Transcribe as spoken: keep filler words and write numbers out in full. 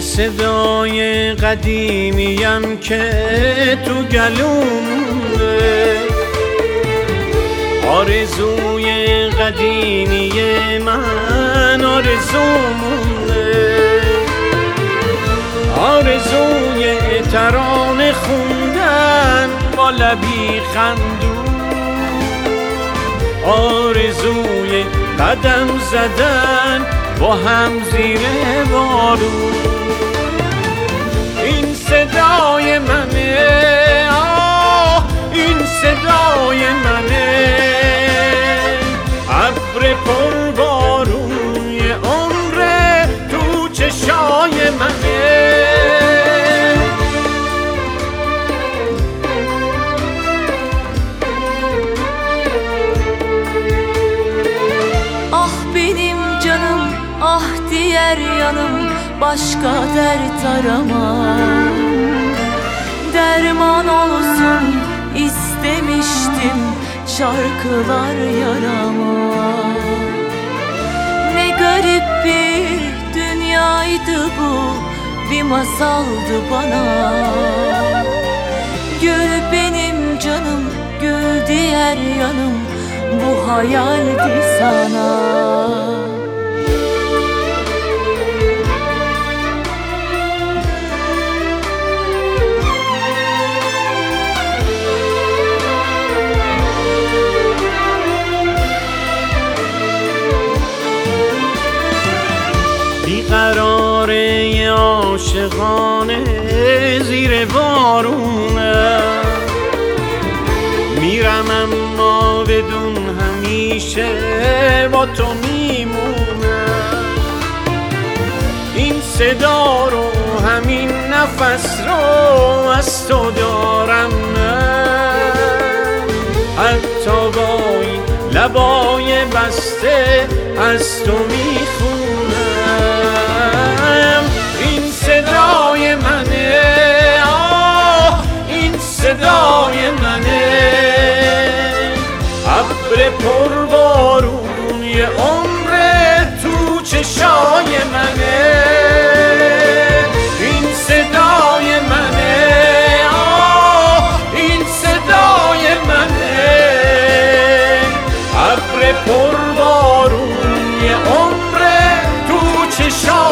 صدای قدیمیم که تو گلومه، آرزوی قدیمی من آرزومونه، آرزوی ترانه خوندن با لبی خندون، آرزوی قدم زدن با هم زیر بارون. این صدای منه، آه این صدای منه، ابر پربارون یه عمر تو چشای منه. Ah benim canım, ah diğer yanım, başka dert aramam. Derman olsun istemiştim şarkılar yarama. Ne garip bir dünyaydı bu, bir masaldı bana. Gül benim canım, gül diğer yanım, bu hayaldi sana. بیقراره عاشقانه زیر بارونه، میرم اما بدون همیشه با تو میمونم. این صدا رو همین نفس رو از تو دارم من، حتی با این لبای بسته از تو میخونم. این صدای منه، آه این صدای منه، ابر پربارون یه عمر تو چشای منه. این صدای منه، آه این صدای منه، ابر پربارون یه عمر تو چشای